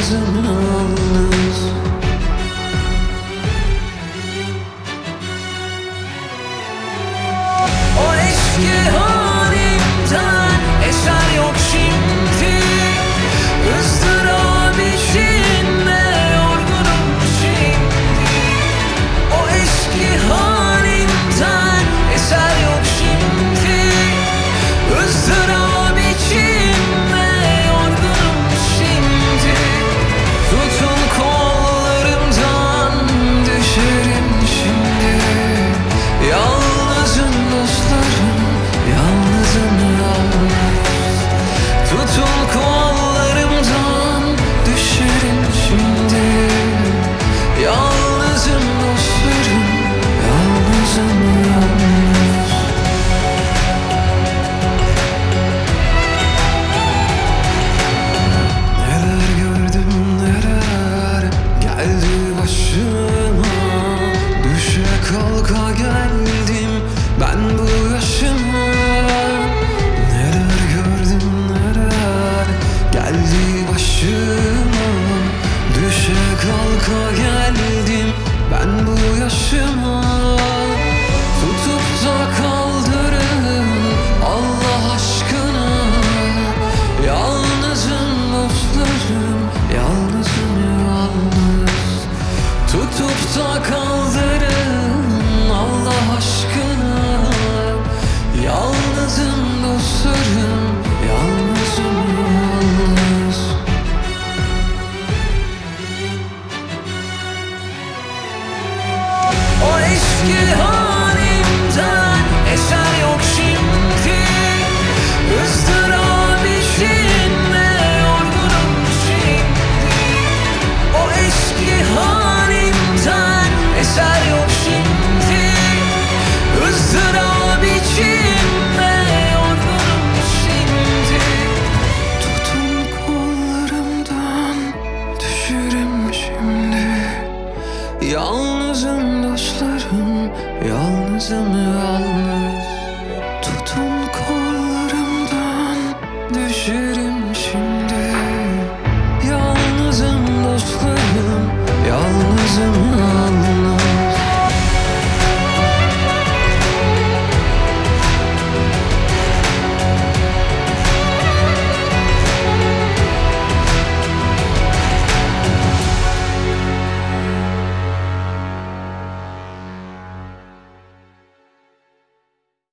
yalnızım yalnız. O eski halimden eser yok şimdi. Izdırap içinde yorgunum şimdi. O eski halimden eser yok şimdi. Izdırap içinde yorgunum şimdi. Tutun kollarımdan düşerim şimdi. Yalnızım dostlarım, yalnızım yalnız. Tutun kollarımdan düşerim şimdi. Yalnızım dostlarım, yalnızım yalnız. Neler gördüm neler geldi başıma. Düşe kalka geldim ben bu yaşıma. Neler gördüm neler geldi başıma. Düşe kalka geldim ben bu yaşıma. Tutup da kaldırın Allah aşkına. Yalnızım dostlarım, yalnızım yalnız. Tutup da kaldırın Allah aşkına. Yalnızım dostlarım, yalnızım yalnız. O eski halimden eser yok şimdi. Izdırap içinde yorgunum şimdi. O eski halimden eser yok şimdi. Izdırap içinde yorgunum şimdi. Tutun kollarımdan düşerim şimdi. Yalnızım dostlarım, yalnızım yalnız. Tutun kollarımdan düşerim.